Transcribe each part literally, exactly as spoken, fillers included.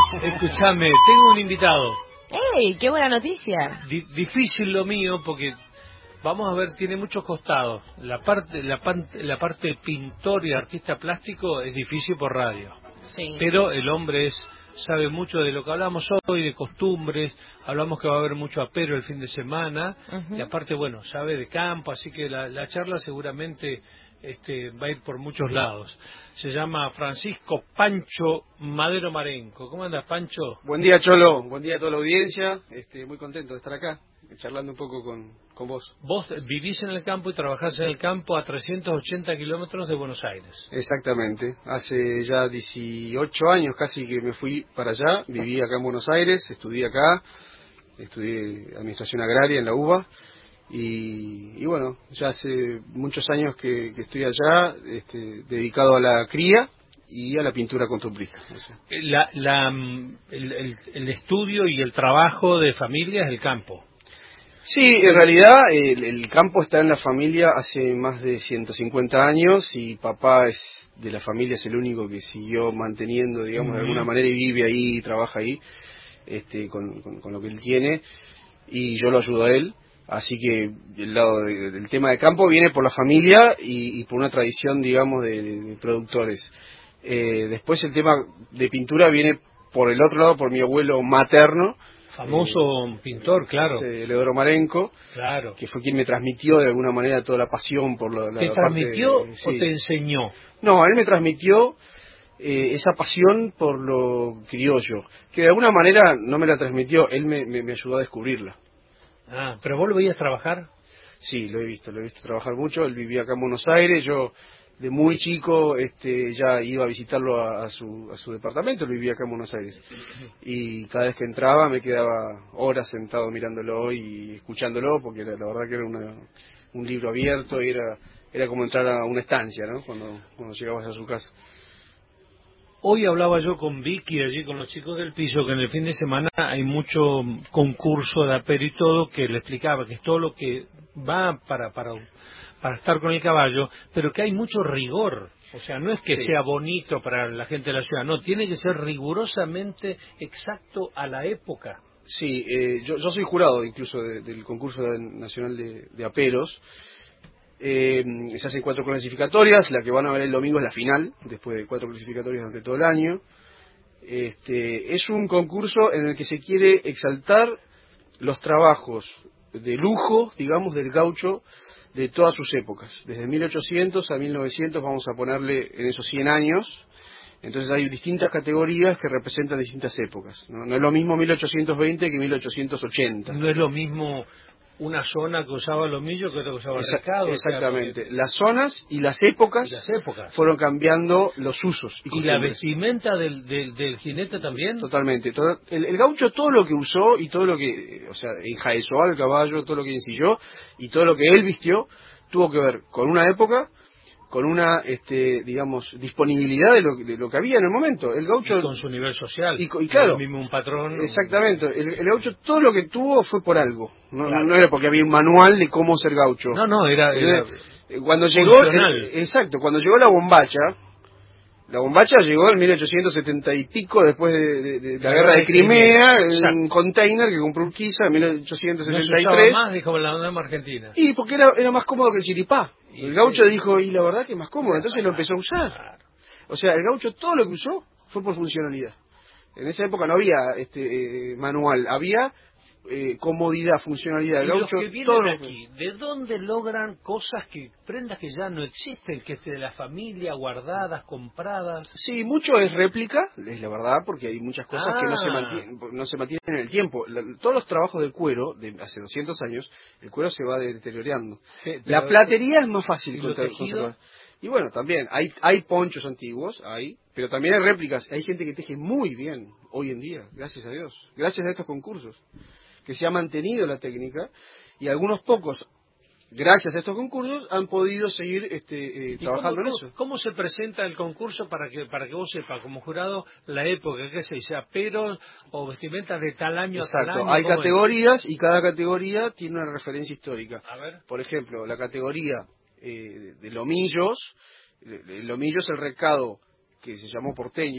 Escúchame, tengo un invitado. ¡Ey! ¡Qué buena noticia! Di difícil lo mío porque, vamos a ver, tiene muchos costados. La parte, la, pan la parte pintor y artista plástico es difícil por radio. Sí. Pero el hombre es sabe mucho de lo que hablamos hoy, de costumbres. Hablamos que va a haber mucho apero el fin de semana. Uh-huh. Y aparte, bueno, sabe de campo, así que la, la charla seguramente este, va a ir por muchos lados. Se llama Francisco Pancho Madero Marenco. ¿Cómo andas, Pancho? Buen día, Cholo. Buen día a toda la audiencia. Este, muy contento de estar acá, charlando un poco con, con vos. Vos vivís en el campo y trabajás en el campo a trescientos ochenta kilómetros de Buenos Aires. Exactamente. Hace ya dieciocho años casi que me fui para allá. Viví acá en Buenos Aires, estudié acá, estudié Administración Agraria en la UBA. Y, y bueno, ya hace muchos años que, que estoy allá, este, dedicado a la cría y a la pintura costumbrista. La, la, el, el, el estudio y el trabajo de familia es el campo. Sí, en realidad el, el campo está en la familia hace más de ciento cincuenta años y papá es de la familia, es el único que siguió manteniendo, digamos, uh-huh. de alguna manera y vive ahí, trabaja ahí, este, con, con, con lo que él tiene, y yo lo ayudo a él. Así que el lado de, del tema de campo viene por la familia y, y por una tradición, digamos, de, de productores. Eh, después el tema de pintura viene por el otro lado, por mi abuelo materno. Famoso eh, pintor, claro. Leodoro Marenco, claro. Que fue quien me transmitió de alguna manera toda la pasión por la, la ¿Te la transmitió parte, o sí. te enseñó? No, él me transmitió eh, esa pasión por lo criollo, que de alguna manera no me la transmitió, él me, me, me ayudó a descubrirla. Ah, ¿pero vos lo veías trabajar? Sí, lo he visto, lo he visto trabajar mucho. Él vivía acá en Buenos Aires, yo de muy chico este, ya iba a visitarlo a, a, su, a su departamento, él vivía acá en Buenos Aires. Y cada vez que entraba me quedaba horas sentado mirándolo y escuchándolo, porque la, la verdad que era una, un libro abierto y era, era como entrar a una estancia, ¿no? Cuando, cuando llegabas a su casa. Hoy hablaba yo con Vicky allí, con los chicos del piso, que en el fin de semana hay mucho concurso de apero y todo, que le explicaba que es todo lo que va para, para, para estar con el caballo, pero que hay mucho rigor. O sea, no es que sí. sea bonito para la gente de la ciudad, no, tiene que ser rigurosamente exacto a la época. Sí, eh, yo, yo soy jurado incluso de, del concurso nacional de, de aperos. Eh, se hacen cuatro clasificatorias, la que van a ver el domingo es la final, después de cuatro clasificatorias durante todo el año. Este, es un concurso en el que se quiere exaltar los trabajos de lujo, digamos, del gaucho de todas sus épocas, desde mil ochocientos a mil novecientos, vamos a ponerle en esos cien años. Entonces hay distintas categorías que representan distintas épocas, ¿no? No es lo mismo mil ochocientos veinte que mil ochocientos ochenta. No es lo mismo una zona que usaba Lomillo que otra que usaba Esa, Recado. Exactamente. O sea, porque... Las zonas y las épocas, y las épocas fueron cambiando los usos. ¿Y, ¿Y la vestimenta del, del, del jinete también? Totalmente. Todo, el, el gaucho todo lo que usó y todo lo que, o sea, enjaezó al caballo, todo lo que ensilló y todo lo que él vistió, tuvo que ver con una época, con una, este, digamos, disponibilidad de lo, de lo que había en el momento. El gaucho y con su nivel social. Y, y claro, el mismo un patrón. Exactamente. El, el gaucho todo lo que tuvo fue por algo. No, claro. no era porque había un manual de cómo ser gaucho. No, no, era, era cuando llegó, el, exacto, cuando llegó la bombacha, la bombacha llegó en mil ochocientos setenta y pico, después de, de, de la, la guerra de, de Crimea, Crimea en un container que compró Urquiza en mil ochocientos setenta y tres. No se usaba más, dijo la onda argentina. Y porque era, era más cómodo que el chiripá. Y el gaucho sí. dijo, y la verdad que es más cómodo, entonces lo empezó a usar. O sea, el gaucho todo lo que usó fue por funcionalidad. En esa época no había este eh, manual, había eh, comodidad, funcionalidad. El y gaucho, los que vienen todo aquí, ¿de dónde logran cosas que, prendas que ya no existen, que es de la familia, guardadas, compradas? Sí, mucho es réplica, es la verdad, porque hay muchas cosas ah. que no se mantienen, no se mantienen en el tiempo. La, todos los trabajos del cuero, de hace doscientos años, el cuero se va deteriorando. Sí, la platería es más fácil conservar. Y bueno, también, hay hay ponchos antiguos, hay, pero también hay réplicas. Hay gente que teje muy bien hoy en día, gracias a Dios, gracias a estos concursos, que se ha mantenido la técnica, y algunos pocos, gracias a estos concursos, han podido seguir este, eh, trabajando cómo, en eso. ¿cómo, ¿Cómo se presenta el concurso para que para que vos sepas, como jurado, la época, qué se dice, aperos o vestimentas de tal año Exacto. a tal año? Hay categorías es? Y cada categoría tiene una referencia histórica. A ver. Por ejemplo, la categoría eh, de lomillos, el lomillo es el recado que se llamó porteño,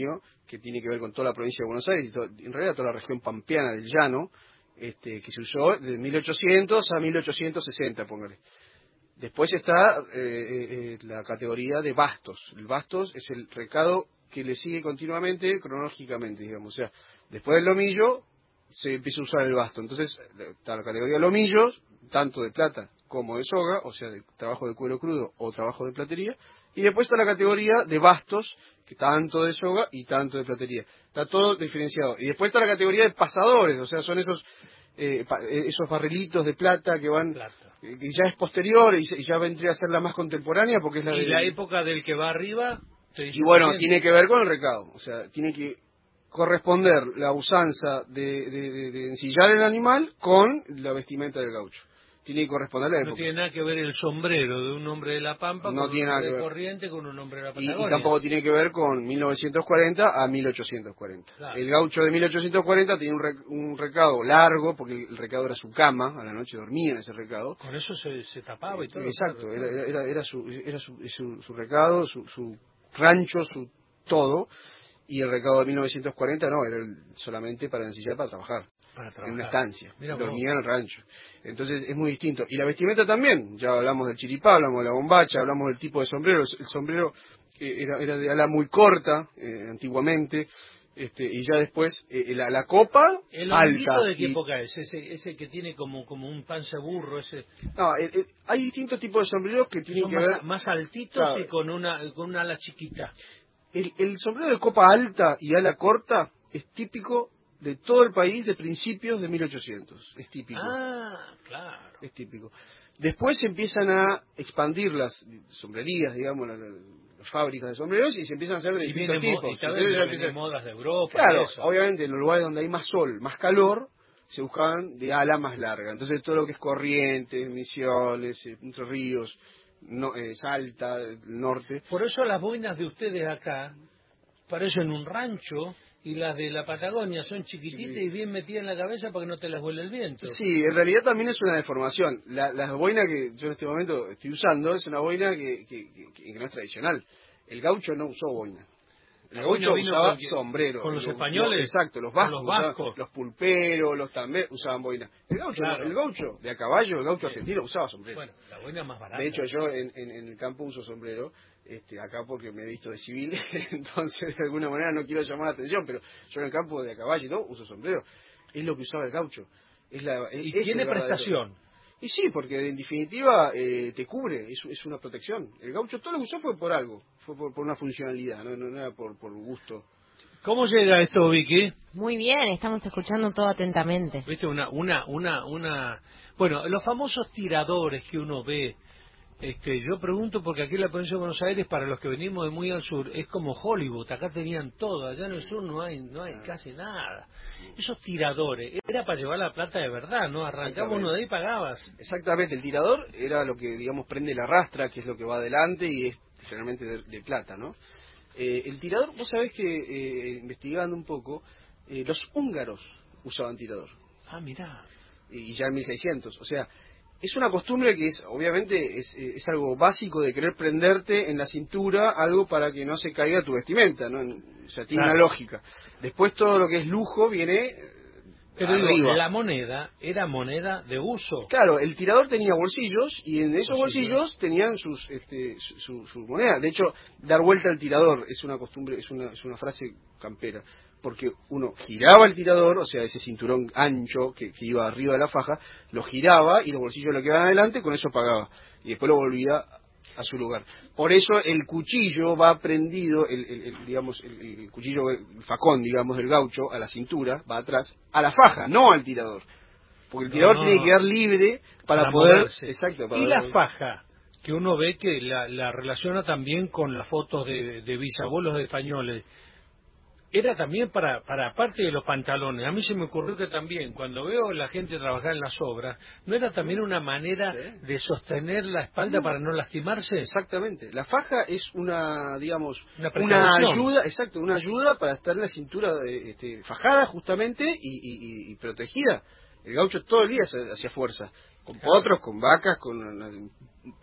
que tiene que ver con toda la provincia de Buenos Aires, y todo, en realidad toda la región pampeana del llano, este, que se usó de mil ochocientos a mil ochocientos sesenta, póngale. Después está eh, eh, la categoría de bastos. El bastos es el recado que le sigue continuamente, cronológicamente, digamos. O sea, después del lomillo se empieza a usar el basto. Entonces está la categoría de lomillos, tanto de plata como de soga, o sea, de trabajo de cuero crudo o trabajo de platería. Y después está la categoría de bastos, que tanto de soga y tanto de platería. Está todo diferenciado. Y después está la categoría de pasadores, o sea, son esos eh, pa, esos barrilitos de plata que van... Plata. que ya es posterior y, y ya vendría a ser la más contemporánea porque es la ¿Y de... la época del que va arriba? Y bueno, tiene que ver con el recado, o sea, tiene que corresponder la usanza de, de, de, de ensillar el animal con la vestimenta del gaucho. Tiene que corresponder a la época. No tiene nada que ver el sombrero de un hombre de La Pampa no con tiene un nada hombre que de ver. Corriente con un hombre de la Y, Patagonia. y tampoco tiene que ver con mil novecientos cuarenta a mil ochocientos cuarenta. Claro. El gaucho de mil ochocientos cuarenta tenía un, rec, un recado largo, porque el recado era su cama, a la noche dormía en ese recado. Con eso se, se tapaba y todo. Exacto, claro, era, era, era, su, era su, su, su recado, su, su rancho, su todo. Y el recado de mil novecientos cuarenta no, era solamente para ensillar, para trabajar. Para trabajar. En una estancia, Mira, dormía en el rancho. Entonces es muy distinto. Y la vestimenta también, ya hablamos del chiripá, hablamos de la bombacha, hablamos del tipo de sombrero. El sombrero eh, era, era de ala muy corta, eh, antiguamente, este, y ya después eh, la, la copa ¿El alta. ¿de qué y... época es? Ese, ese que tiene como, como un panza burro, ese... No, eh, eh, hay distintos tipos de sombreros que tienen Son que más, ver... más altitos, claro, y con una, con una ala chiquita. El, el sombrero de copa alta y ala corta es típico de todo el país de principios de mil ochocientos. Es típico. Ah, claro. Es típico. Después se empiezan a expandir las sombrerías, digamos, las, las fábricas de sombreros y se empiezan a hacer de y distintos viene, tipos. Y también ya empiezan modas de Europa. Claro, eso. obviamente en los lugares donde hay más sol, más calor, se buscaban de ala más larga. Entonces todo lo que es Corrientes, Misiones, eh, Entre Ríos, no, eh, Salta, el norte. Por eso las boinas de ustedes acá parecen un rancho y las de la Patagonia son chiquititas sí. y bien metidas en la cabeza para que no te las vuele el viento. Sí, en realidad también es una deformación. La, la boina que yo en este momento estoy usando es una boina que, que, que, que no es tradicional. El gaucho no usó boina. El gaucho usaba con, sombrero. Con los el, españoles. Los, exacto, los vascos, los, vascos. Usaban, los pulperos, los tamberos usaban boina. El gaucho, claro. el gaucho de a caballo, el gaucho sí. argentino usaba sombrero. Bueno, la boina es más barata. De hecho, yo en, en, en el campo uso sombrero, este, acá porque me he visto de civil, entonces de alguna manera no quiero llamar la atención, pero yo en el campo de a caballo y todo uso sombrero. Es lo que usaba el gaucho. Es la, es, y tiene prestación. Y sí, porque en definitiva eh, te cubre, es, es una protección. El gaucho todo lo que usó fue por algo, fue por, por una funcionalidad, no, no, no era por, por gusto. ¿Cómo llega esto, Vicky? Muy bien, estamos escuchando todo atentamente. Viste, una, una, una, una... Bueno, los famosos tiradores que uno ve, este, yo pregunto porque aquí en la provincia de Buenos Aires, para los que venimos de muy al sur, es como Hollywood, acá tenían todo, allá en el sur no hay, no hay casi nada. Esos tiradores, era para llevar la plata de verdad, ¿no? Arrancamos uno de ahí y pagabas. Exactamente, el tirador era lo que, digamos, prende la rastra, que es lo que va adelante y es generalmente de, de plata, ¿no? Eh, el tirador, vos sabés que, eh, investigando un poco, eh, los húngaros usaban tirador. Ah, mirá. Y ya en mil seiscientos, o sea, es una costumbre que es, obviamente, es, es algo básico de querer prenderte en la cintura algo para que no se caiga tu vestimenta, ¿no? O sea, tiene claro. una lógica. Después todo lo que es lujo viene... Pero digo, la moneda era moneda de uso. Claro, el tirador tenía bolsillos y en esos bolsillos, bolsillos tenían sus este, su, su, su moneda. De hecho, dar vuelta al tirador es una costumbre, es una, es una frase campera. Porque uno giraba el tirador, o sea, ese cinturón ancho que, que iba arriba de la faja, lo giraba y los bolsillos lo quedaban adelante, con eso pagaba. Y después lo volvía a su lugar. Por eso el cuchillo va prendido, el, el, el digamos, el, el cuchillo, el facón, digamos, del gaucho, a la cintura, va atrás, a la faja, no al tirador. Porque el tirador no, tiene que quedar libre para, para poder... Moverse. Exacto. Para y la faja, que uno ve que la, la relaciona también con las fotos de, de bisabuelos de españoles, era también para, para aparte de los pantalones. A mí se me ocurrió que también, cuando veo a la gente trabajar en las obras, ¿no era también una manera ¿Sí? de sostener la espalda no. para no lastimarse? Exactamente. La faja es una, digamos, una, una ayuda, exacto, una ayuda para estar en la cintura este, fajada justamente y, y, y protegida. El gaucho todo el día hacía fuerza, con claro. potros, con vacas, con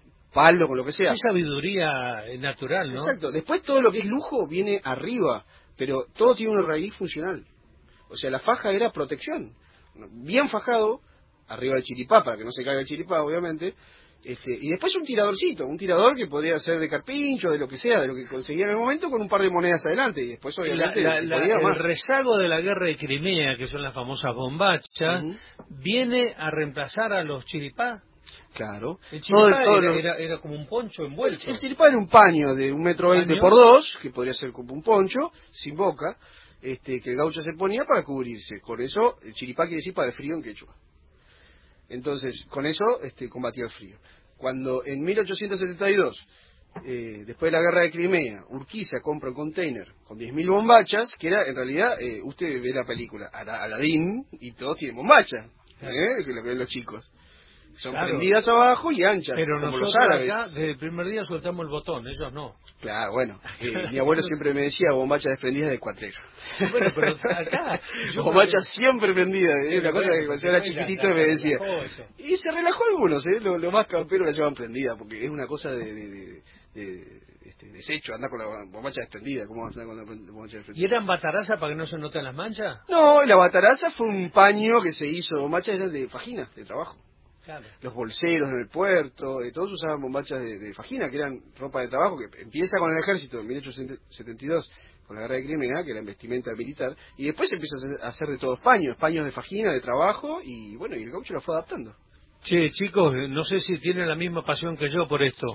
palo, con lo que sea. Es sabiduría natural, ¿no? Exacto. Después todo lo que es lujo viene arriba. pero todo tiene una raíz funcional. O sea, la faja era protección. Bien fajado, arriba del chiripá, para que no se caiga el chiripá, obviamente. Este, y después un tiradorcito, un tirador que podría ser de carpincho, de lo que sea, de lo que conseguía en el momento, con un par de monedas adelante. Y después, obviamente, la, la, la, más. el rezago de la guerra de Crimea, que son las famosas bombachas, uh-huh. viene a reemplazar a los chiripá. Claro. El chiripá todo, todo era, los... era, era como un poncho envuelto. El, el chiripá era un paño de un metro veinte por dos, que podría ser como un poncho, sin boca, este, que el gaucho se ponía para cubrirse. Con eso, el chiripá quiere decir para de frío en quechua. Entonces, con eso este, combatía el frío. Cuando en mil ochocientos setenta y dos, eh, después de la guerra de Crimea, Urquiza compra un container con diez mil bombachas, que era, en realidad, eh, usted ve la película Aladín y todos tienen bombachas, ¿eh? Que lo que ven los chicos. Son claro. prendidas abajo y anchas, pero como nosotros los árabes. Acá, desde el primer día soltamos el botón, ellos no. Claro, bueno, eh, mi abuelo siempre me decía bombachas desprendidas de cuatrero. Bueno, pero acá... Bombachas me... siempre prendidas, es una cosa que cuando yo era chiquitito me decía. Y se relajó algunos, ¿eh? Los lo más camperos la llevan prendida, porque es una cosa de... de, de, de este, desecho, andar con la bombacha desprendida. ¿Cómo vas a andar con la bombacha desprendida? ¿Y eran bataraza para que no se noten las manchas? No, la bataraza fue un paño que se hizo, bombachas eran de fajina, de trabajo. Claro. Los bolseros en el puerto, eh, todos usaban bombachas de, de fajina, que eran ropa de trabajo, que empieza con el ejército en mil ochocientos setenta y dos, con la guerra de Crimea, que era vestimenta militar, y después se empieza a hacer de todos paños, paños de fajina, de trabajo, y bueno, y el gaucho lo fue adaptando. Che, chicos, no sé si tienen la misma pasión que yo por esto.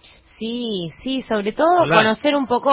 Sí, sí, sobre todo Hola. Conocer un poco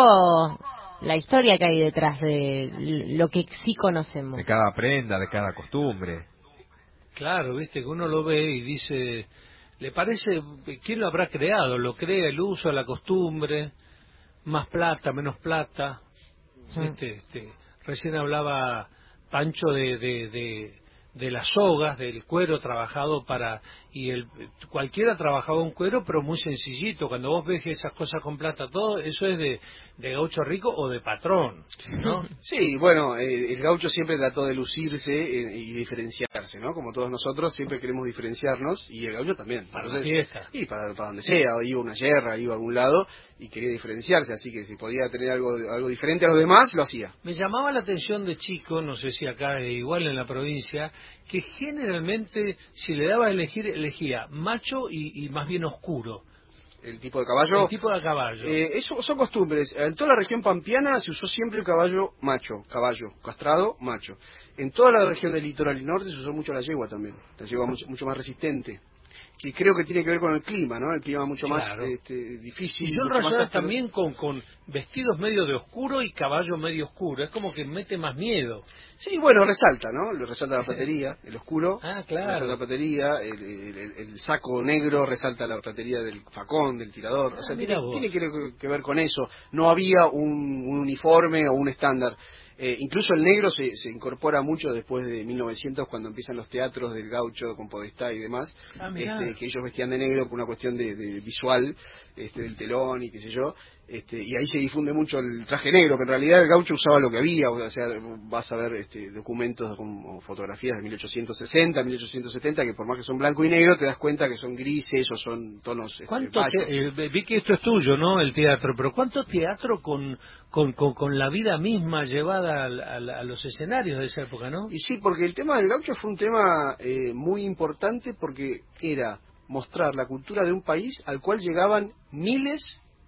la historia que hay detrás de lo que sí conocemos. De cada prenda, de cada costumbre. Claro, viste, que uno lo ve y dice, ¿le parece, quién lo habrá creado? ¿Lo crea el uso, la costumbre? Más plata, menos plata. Sí. Este, este, recién hablaba Pancho de, de, de, de las sogas, del cuero trabajado para... y el cualquiera trabajaba un cuero, pero muy sencillito. Cuando vos ves esas cosas con plata, todo eso es de, de gaucho rico o de patrón, ¿no? Sí, bueno, eh, el gaucho siempre trató de lucirse eh, y diferenciarse, ¿no? Como todos nosotros siempre queremos diferenciarnos, y el gaucho también. Para Entonces, la fiesta. Y para, para donde sea, iba a una yerra, iba a algún lado, y quería diferenciarse, así que si podía tener algo, algo diferente a los demás, lo hacía. Me llamaba la atención de chico, no sé si acá es igual en la provincia, que generalmente si le daba a elegir, elegía macho y, y más bien oscuro. ¿El tipo de caballo? El tipo de caballo. Eh, eso son costumbres. En toda la región pampeana se usó siempre el caballo macho, caballo, castrado, macho. En toda la región del litoral y norte se usó mucho la yegua también, la yegua mucho, mucho más resistente. Que creo que tiene que ver con el clima, ¿no? El clima mucho claro. más este, difícil. Y yo razono también con, con vestidos medio de oscuro y caballo medio oscuro. Es como que mete más miedo. Sí, bueno, resalta, ¿no? Lo resalta la platería, el oscuro. Ah, claro. Resalta la platería, el, el, el, el saco negro resalta la platería del facón, del tirador. Ah, o sea, tiene, tiene que, que ver con eso. No había un, un uniforme o un estándar. Eh, incluso el negro se, se incorpora mucho después de mil novecientos, cuando empiezan los teatros del gaucho con Podestá y demás, ah, este, que ellos vestían de negro por una cuestión de, de visual, este, del telón y qué sé yo, este, y ahí se difunde mucho el traje negro, que en realidad el gaucho usaba lo que había. O sea, vas a ver este, documentos como fotografías de mil ochocientos sesenta, mil ochocientos setenta, que por más que son blanco y negro, te das cuenta que son grises o son tonos este, ¿Cuánto te, eh, vi que esto es tuyo, ¿no? El teatro, pero ¿cuánto teatro con, con, con, con la vida misma llevada a, a, a los escenarios de esa época, no? Y sí, porque el tema del gaucho fue un tema eh, muy importante, porque era mostrar la cultura de un país al cual llegaban miles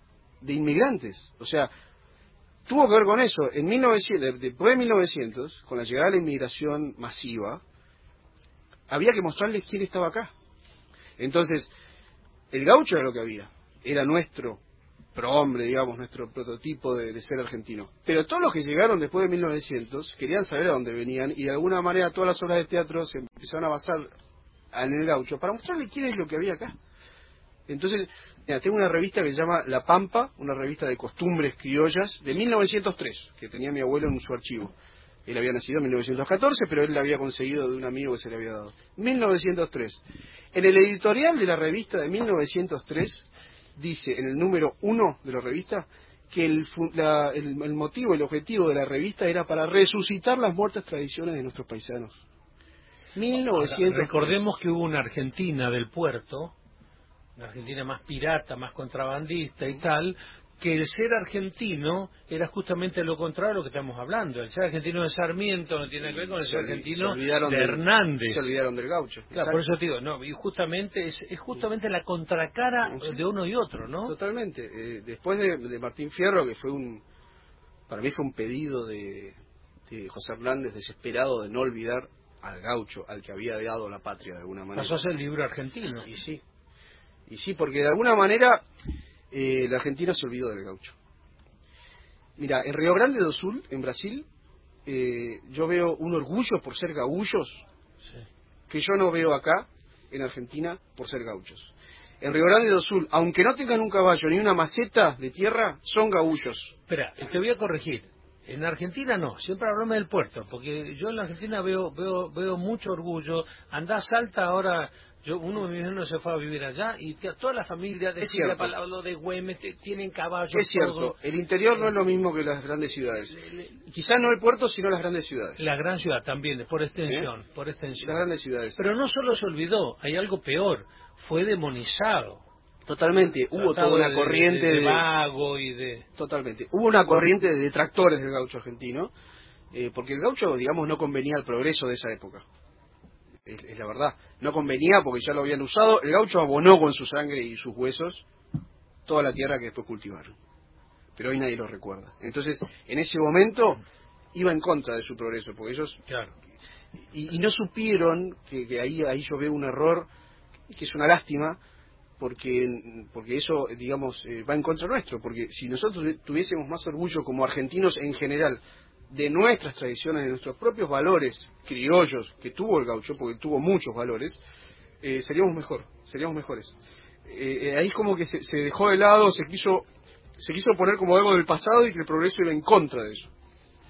de inmigrantes. O sea, tuvo que ver con eso. En mil novecientos, después de mil novecientos, con la llegada de la inmigración masiva, había que mostrarles quién estaba acá. Entonces, el gaucho era lo que había, era nuestro prohombre, digamos, nuestro prototipo de, de ser argentino. Pero todos los que llegaron después de mil novecientos querían saber a dónde venían, y de alguna manera todas las obras de teatro se empezaron a basar en el gaucho para mostrarle quién es lo que había acá. Entonces, mira, tengo una revista que se llama La Pampa, una revista de costumbres criollas de mil novecientos tres, que tenía mi abuelo en su archivo. Él había nacido en mil novecientos catorce, pero él la había conseguido de un amigo que se le había dado. mil novecientos tres. En el editorial de la revista de mil novecientos tres, dice en el número uno de la revista que el, la, el, el motivo, el objetivo de la revista era para resucitar las muertas tradiciones de nuestros paisanos. mil novecientos tres. Ahora, recordemos que hubo una Argentina del puerto, una Argentina más pirata, más contrabandista y tal, que el ser argentino era justamente lo contrario de lo que estamos hablando. El ser argentino de Sarmiento no tiene que ver con el ser argentino de del, Hernández. Se olvidaron del gaucho. Claro, por eso te digo, no, y justamente es, es justamente la contracara sí. de uno y otro, ¿no? Totalmente. Eh, después de, de Martín Fierro, que fue un, para mí fue un pedido de, de José Hernández desesperado de no olvidar al gaucho, al que había dado la patria de alguna manera. Pasó a ser el libro argentino. Y sí, y sí, porque de alguna manera eh, la Argentina se olvidó del gaucho. Mira, en Río Grande do Sul, en Brasil, eh, yo veo un orgullo por ser gaullos sí. que yo no veo acá, en Argentina, por ser gauchos. En Río Grande do Sul, aunque no tengan un caballo ni una maceta de tierra, son gaullos. Espera, te voy a corregir. En Argentina no, siempre hablamos del puerto, porque yo en la Argentina veo veo veo mucho orgullo. Andá a Salta ahora, yo uno de mis hermanos se fue a vivir allá y toda la familia de Silvia Palabra de Güemes tienen caballos. Es cierto, todo. El interior no es lo mismo que las grandes ciudades. Quizá no el puerto, sino las grandes ciudades. La gran ciudad también, por extensión, ¿Eh? por extensión. Las grandes ciudades. Pero no solo se olvidó, hay algo peor, fue demonizado. Totalmente, hubo toda una de, corriente de, de, de vago y de... Totalmente, hubo una corriente de detractores del gaucho argentino, eh, porque el gaucho, digamos, no convenía al progreso de esa época. Es, es la verdad, no convenía porque ya lo habían usado. El gaucho abonó con su sangre y sus huesos toda la tierra que después cultivaron. Pero hoy nadie lo recuerda. Entonces, en ese momento, iba en contra de su progreso, porque ellos... Claro. Y, y no supieron, que, que ahí, ahí yo veo un error, que es una lástima, porque porque eso, digamos, eh, va en contra nuestro, porque si nosotros tuviésemos más orgullo como argentinos en general de nuestras tradiciones, de nuestros propios valores criollos que tuvo el gaucho, porque tuvo muchos valores, eh, seríamos mejor, seríamos mejores. Eh, eh, ahí como que se, se dejó de lado, se quiso se quiso poner como algo del pasado y que el progreso iba en contra de eso.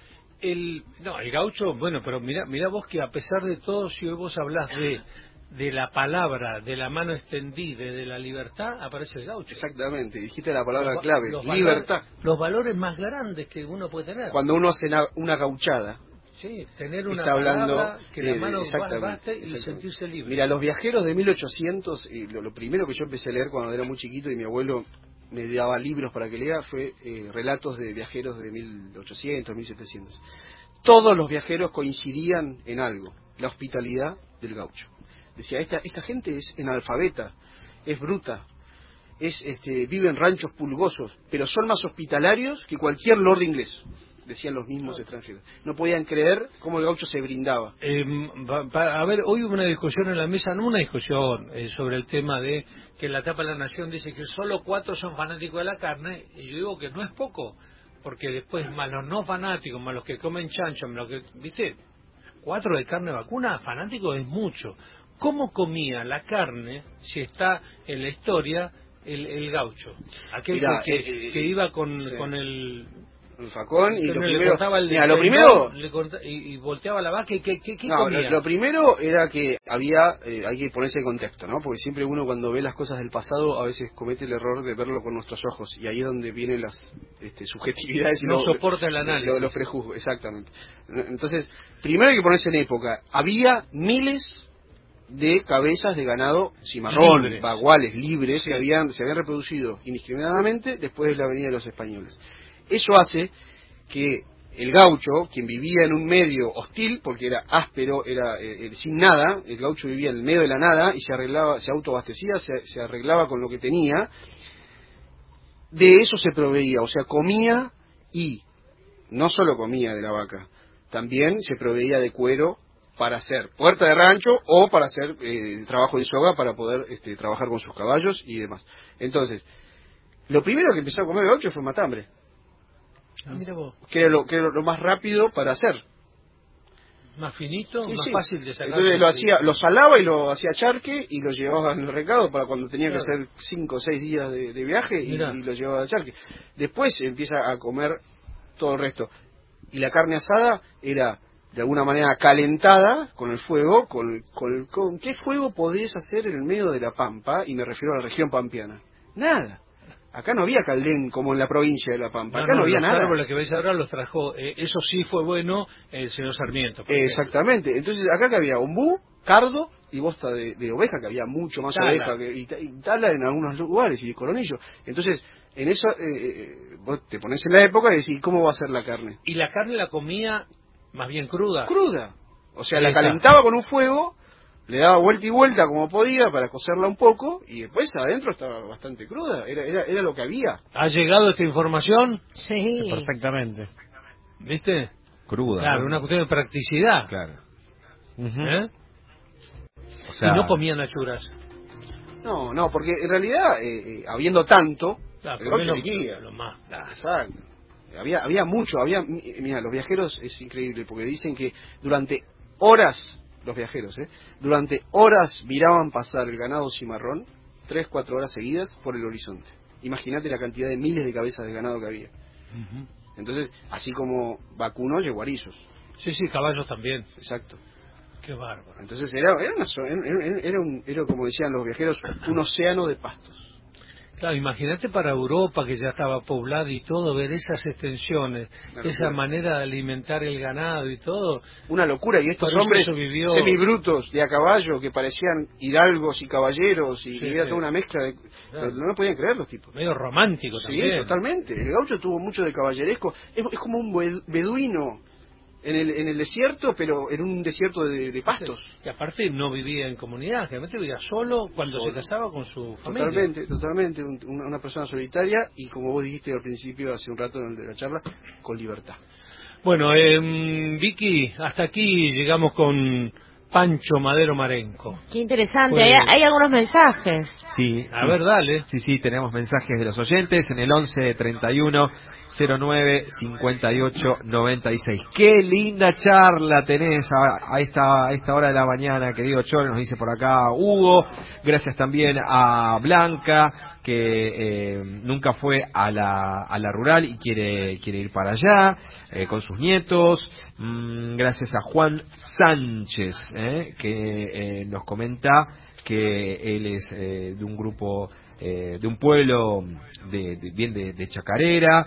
El no, el gaucho, bueno, pero mira mira vos que a pesar de todo, si hoy vos hablás de de la palabra, de la mano extendida, de la libertad, aparece el gaucho. Exactamente, dijiste la palabra los, clave, los libertad. Valores, los valores más grandes que uno puede tener. Cuando uno hace una, una gauchada. Sí, tener una está hablando palabra que la mano baste y exactamente. sentirse libre. Mira, los viajeros de mil ochocientos, y lo, lo primero que yo empecé a leer cuando era muy chiquito y mi abuelo me daba libros para que lea, fue eh, relatos de viajeros de mil ochocientos, mil setecientos. Todos los viajeros coincidían en algo, la hospitalidad del gaucho. Decía, esta esta gente es analfabeta, es bruta, es este vive en ranchos pulgosos, pero son más hospitalarios que cualquier lord inglés, decían los mismos extranjeros. No podían creer cómo el gaucho se brindaba. Eh, a ver, hoy hubo una discusión en la mesa, no una discusión eh, sobre el tema de que en la tapa de La Nación dice que solo cuatro son fanáticos de la carne, y yo digo que no es poco, porque después más los no fanáticos, más los que comen chancho, más los que, ¿viste? Cuatro de carne vacuna, fanáticos es mucho. ¿Cómo comía la carne, si está en la historia, el, el gaucho? Aquel Mirá, que, que, eh, que iba con, sí. con el... el facón y lo le primero... cortaba el Mira, lo primero... Le corta, y, y volteaba la vaca y ¿qué, qué, qué no, comía? Lo, lo primero era que había... Eh, hay que ponerse en contexto, ¿no? Porque siempre uno cuando ve las cosas del pasado a veces comete el error de verlo con nuestros ojos. Y ahí es donde vienen las este, subjetividades. Y no lo, soporta el análisis. Lo, lo prejuzgo, exactamente. Entonces, primero hay que ponerse en época. Había miles... de cabezas de ganado cimarrón, libres. baguales, libres, sí. que habían se habían reproducido indiscriminadamente después de la venida de los españoles. Eso hace que el gaucho, quien vivía en un medio hostil, porque era áspero, era eh, sin nada, el gaucho vivía en el medio de la nada y se arreglaba, se autoabastecía, se, se arreglaba con lo que tenía, de eso se proveía, o sea, comía y no solo comía de la vaca, también se proveía de cuero para hacer puerta de rancho o para hacer eh, trabajo de soga para poder este, trabajar con sus caballos y demás. Entonces, lo primero que empezó a comer el gaucho fue matambre. Ah, mira vos. Que era lo, que era lo más rápido para hacer. Más finito, sí, más sí. fácil de sacar. Entonces lo hacía, lo salaba y lo hacía charque y lo llevaba en el recado para cuando tenía claro. que hacer cinco o seis días de, de viaje y, y lo llevaba a charque. Después empieza a comer todo el resto. Y la carne asada era... de alguna manera calentada con el fuego, con, con, con ¿qué fuego podés hacer en el medio de la Pampa? Y me refiero a la región pampeana. Nada. Acá no había caldén como en la provincia de La Pampa. No, Acá no, no había los nada. árboles que veis ahora los trajo, eh, eso sí fue bueno el señor Sarmiento. Exactamente. Entonces acá que había ombú, cardo, y bosta de, de oveja, que había mucho más tala. oveja que, y, y tala en algunos lugares, y coronillo. Entonces, en eso, eh, vos te pones en la época y decís, ¿cómo va a ser la carne? Y la carne la comía más bien cruda. Cruda. O sea, Ahí la está. calentaba con un fuego, le daba vuelta y vuelta como podía para cocerla un poco, y después adentro estaba bastante cruda. Era, era, era lo que había. ¿Ha llegado esta información? Sí. Perfectamente. ¿Viste? Cruda. Claro, ¿no? una cuestión de practicidad. Claro. Ujú. ¿Eh? O sea, Y no comían achuras. No, no, porque en realidad, eh, eh, habiendo tanto, Claro, el gaucho comían elegía. lo, lo más. Ah, exacto. Había, había mucho, había, mira, los viajeros es increíble, porque dicen que durante horas, los viajeros, ¿eh? durante horas miraban pasar el ganado cimarrón, tres, cuatro horas seguidas, por el horizonte. Imagínate la cantidad de miles de cabezas de ganado que había. Uh-huh. Entonces, así como vacunos, yeguarizos. Sí, sí, caballos también. Exacto. Qué bárbaro. Entonces era, era, una, zo- era, era, un, era, como decían los viajeros, un océano de pastos. Claro, imagínate para Europa, que ya estaba poblada y todo, ver esas extensiones, Una esa locura. manera de alimentar el ganado y todo. Una locura, y estos Por eso hombres eso vivió- semibrutos de a caballo que parecían hidalgos y caballeros, y Sí, era sí. toda una mezcla de... Claro. No me podían creer los tipos. Medio romántico Sí, también. totalmente. El gaucho tuvo mucho de caballeresco. Es, es como un bed- beduino en el, en el desierto, pero en un desierto de, de pastos. Y aparte no vivía en comunidad, realmente vivía solo cuando Solo. se casaba con su familia. Totalmente, totalmente. Un- una, una persona solitaria y, como vos dijiste al principio, hace un rato en la charla, con libertad. Bueno, eh, Vicky, hasta aquí llegamos con Pancho Madero Marenco. Qué interesante. Pues- Hay, hay algunos mensajes. sí, A sí, ver, dale. Sí, sí, tenemos mensajes de los oyentes en el once treinta y uno cero nueve cincuenta y ocho noventa y seis. Qué linda charla tenés a, a esta a esta hora de la mañana, querido Chore, nos dice por acá Hugo. Gracias también a Blanca, que eh, nunca fue a la a la rural y quiere quiere ir para allá eh, con sus nietos. Mm, gracias a Juan Sánchez, eh, que eh, nos comenta que él es eh, de un grupo, eh, de un pueblo de, de- bien de, de Chacarera.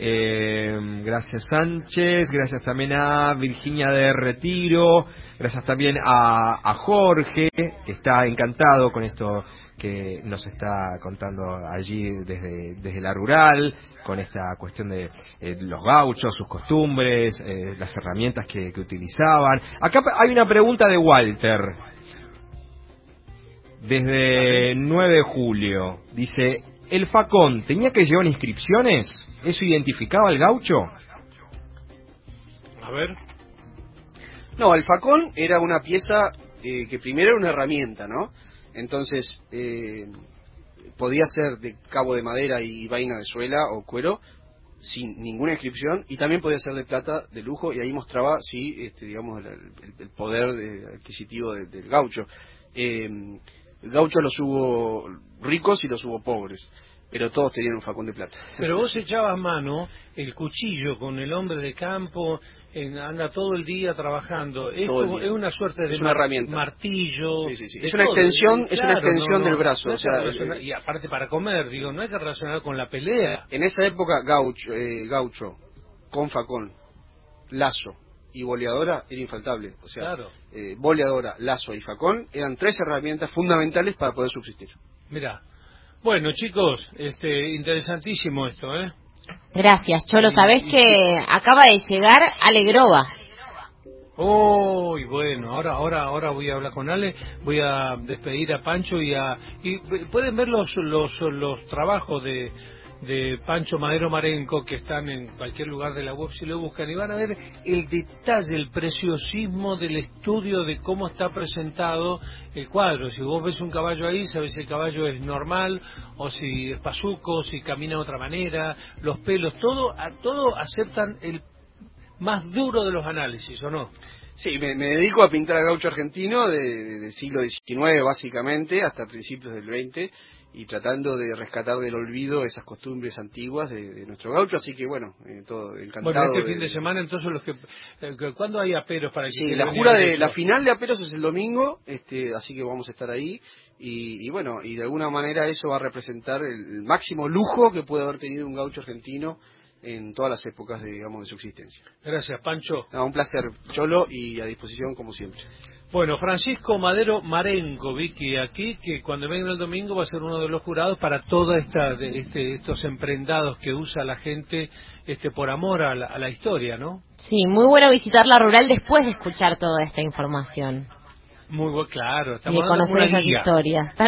Eh, gracias Sánchez, gracias también a Virginia de Retiro, gracias también a, a Jorge, que está encantado con esto que nos está contando allí desde, desde la rural, con esta cuestión de eh, los gauchos, sus costumbres, eh, las herramientas que, que utilizaban. Acá hay una pregunta de Walter. Desde nueve de julio, dice, ¿el facón tenía que llevar inscripciones? ¿Eso identificaba al gaucho? A ver. No, el facón era una pieza eh, que primero era una herramienta, ¿no? Entonces, eh, podía ser de cabo de madera y vaina de suela o cuero, sin ninguna inscripción, y también podía ser de plata de lujo, y ahí mostraba, sí, este, digamos, el, el- el poder de- adquisitivo de- del gaucho. Eh, gauchos los hubo ricos y los hubo pobres, pero todos tenían un facón de plata. Pero vos echabas mano, el cuchillo con el hombre de campo, en- anda todo el día trabajando. Es, Todo el como- día. es una suerte de Es una mar- herramienta. martillo. Sí, sí, sí. de Es una todo. extensión- Y es una extensión del brazo, no hay o sea, que relacionar- eh, y aparte para comer, digo, no hay que relacionar con la pelea. En esa época, gaucho, eh, gaucho con facón, lazo y boleadora era infaltable. O sea, Claro. eh, boleadora, lazo y facón eran tres herramientas fundamentales para poder subsistir. Mira. Bueno, chicos, este, interesantísimo esto, ¿eh? Gracias, Cholo. Y- Sabés y- que acaba de llegar Alegroba. Oh, y bueno, ahora, ahora, ahora voy a hablar con Ale, voy a despedir a Pancho y a, y pueden ver los, los, los trabajos de, de Pancho Madero Marenco que están en cualquier lugar de la web si lo buscan y van a ver el detalle, el preciosismo del estudio de cómo está presentado el cuadro. Si vos ves un caballo ahí, sabes si el caballo es normal o si es pasuco, si camina de otra manera, los pelos, todo, a todo aceptan el más duro de los análisis, ¿o no? Sí, me, me dedico a pintar al gaucho argentino de, de- del siglo diecinueve básicamente hasta principios del veinte, y tratando de rescatar del olvido esas costumbres antiguas de, de nuestro gaucho, así que bueno, eh, todo encantado. Bueno, este de- fin de semana entonces los que... eh, que- ¿Cuándo hay aperos para que Sí, quiera la venir jura al de techo? la final de aperos es el domingo, este, así que vamos a estar ahí, y, y bueno, y de alguna manera eso va a representar el, el máximo lujo que puede haber tenido un gaucho argentino en todas las épocas de, digamos, de su existencia. Gracias, Pancho. No, un placer, Cholo, y a disposición como siempre. Bueno, Francisco Madero Marengo, Vicky, aquí, que cuando venga el domingo va a ser uno de los jurados para toda esta, de este, estos emprendados que usa la gente este, por amor a la, a la historia, ¿no? Sí, muy bueno visitar la rural después de escuchar toda esta información. Muy bueno, claro. Estamos y de conocer dando una esas guía. historias.